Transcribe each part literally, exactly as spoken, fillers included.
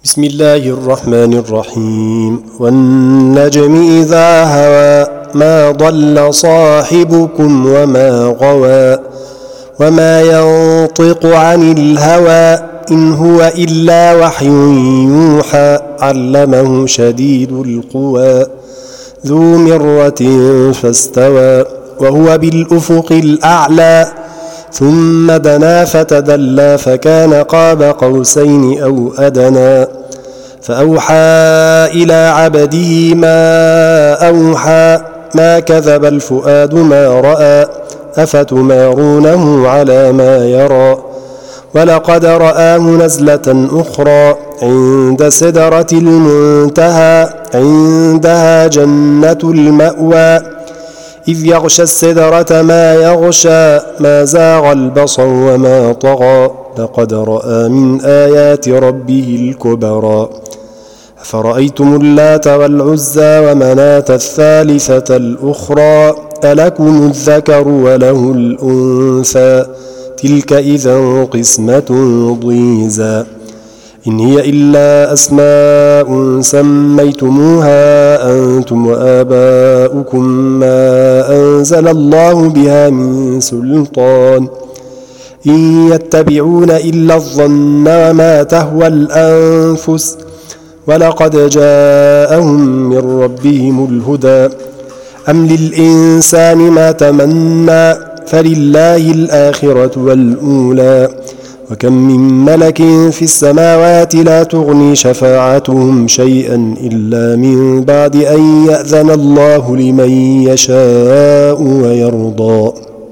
بسم الله الرحمن الرحيم والنجم إذا هوى ما ضل صاحبكم وما غوى وما ينطق عن الهوى إن هو إلا وحي يوحى علمه شديد القوى ذو مرة فاستوى وهو بالأفق الأعلى ثم دنا فتدلى فكان قاب قوسين أو أدنى فأوحى إلى عبده ما أوحى ما كذب الفؤاد ما رأى أفتمارونه على ما يرى ولقد رآه نزلة أخرى عند سدرة المنتهى عندها جنة المأوى إذ يغشى السدرة ما يغشى ما زاغ البصر وما طغى لقد رأى من آيات ربه الكبرى أفرأيتم اللات والعزى ومناة الثالثة الأخرى ألكم الذكر وله الأنثى تلك إذا قسمة ضيزى إن هي إلا أسماء سميتموها أنتم وآباؤكم ما أنزل الله بها من سلطان إن يتبعون إلا الظن وما تهوى الأنفس ولقد جاءهم من ربهم الهدى أم للإنسان ما تمنى فلله الآخرة والأولى وكم من ملك في السماوات لا تغني شفاعتهم شيئا إلا من بعد أن يأذن الله لمن يشاء ويرضى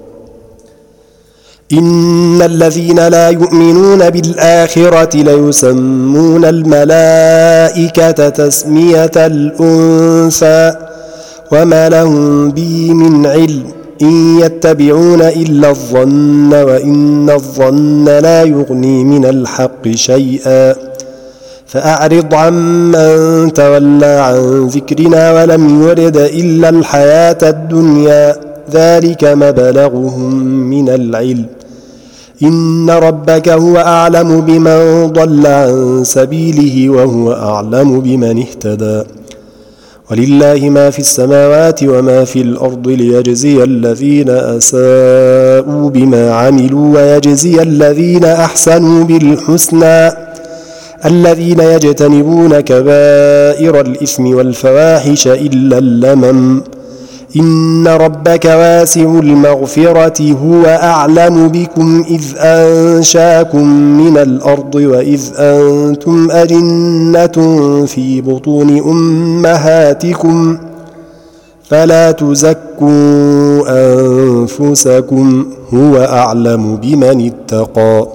إن الذين لا يؤمنون بالآخرة ليسمون الملائكة تسمية الأنثى وما لهم به من علم إن يتبعون إلا الظن وإن الظن لا يغني من الحق شيئا فأعرض عمن تولى عن ذكرنا ولم يرد إلا الحياة الدنيا ذلك مبلغهم من العلم إن ربك هو أعلم بمن ضل عن سبيله وهو أعلم بمن اهتدى ولله ما في السماوات وما في الأرض ليجزي الذين أساءوا بما عملوا ويجزي الذين أحسنوا بالحسنى الذين يجتنبون كبائر الإثم والفواحش إلا اللمم إن ربك واسع المغفرة هو أعلم بكم إذ أنشاكم من الأرض وإذ أنتم أجنة في بطون أمهاتكم فلا تزكوا أنفسكم هو أعلم بمن اتقى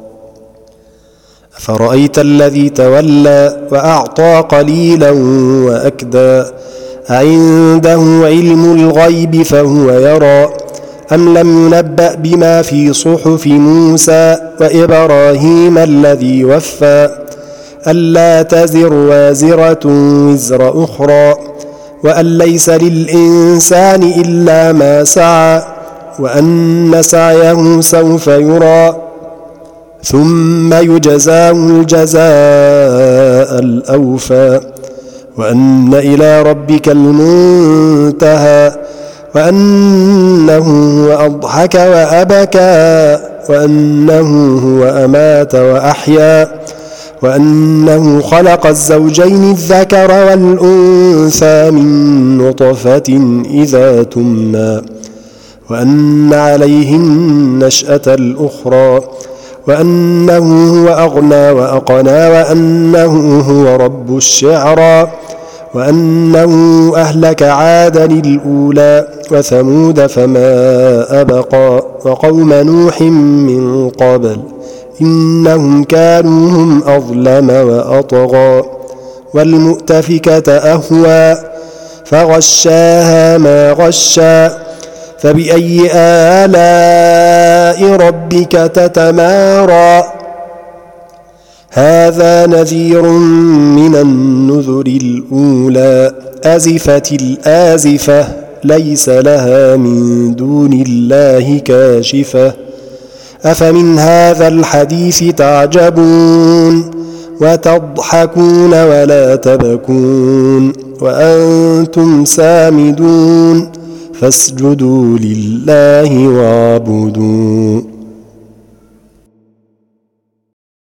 أفرأيت الذي تولى وأعطى قليلا وأكدى أعنده علم الغيب فهو يرى أم لم ينبأ بما في صحف موسى وإبراهيم الذي وفى ألا تزر وازرة وزر أخرى وأن ليس للإنسان إلا ما سعى وأن سعيه سوف يرى ثم يجزاه الجزاء الأوفى وأن إلى ربك المنتهى وأنه هو أضحك وأبكى وأنه هو أمات وأحيا وأنه خلق الزوجين الذكر والأنثى من نطفة إذا تمنى وأن عليه النشأة الأخرى وأنه هو أغنى وأقنى وأنه هو رب الشعرى وأنه أهلك عادا الأولى وثمود فما أبقى وقوم نوح من قبل إنهم كانوا هم أظلم وأطغى والمؤتفكة أهوى فغشاها ما غشى فبأي آلاء ربك تتمارى هذا نذير من النذر الأولى أزفت الآزفة ليس لها من دون الله كاشفة أفمن هذا الحديث تعجبون وتضحكون ولا تبكون وأنتم سامدون فاسجدوا لله واعبدون